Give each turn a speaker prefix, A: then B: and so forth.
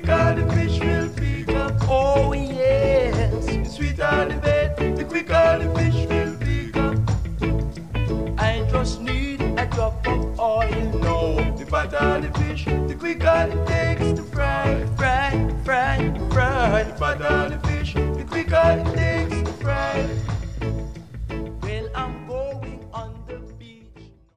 A: quicker the fish will pick up. Oh yes, the sweeter the bait, the quicker the fish will pick up. I just need a drop of oil, no. The fatter the fish, the quicker it takes to fry, fry, fry, fry. The fatter the fish, the quicker it